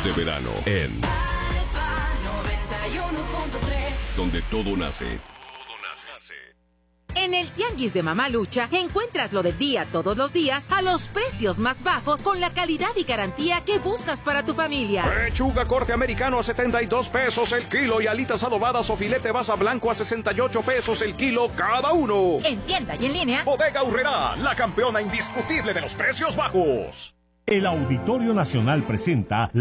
de verano en Alfa 91.3, donde todo nace. En el Tianguis de Mamá Lucha encuentras lo del día todos los días a los precios más bajos con la calidad y garantía que buscas para tu familia. Pechuga corte americano a 72 pesos el kilo y alitas adobadas o filete basa blanco a 68 pesos el kilo cada uno. En tienda y en línea. Bodega Aurrerá, la campeona indiscutible de los precios bajos. El Auditorio Nacional presenta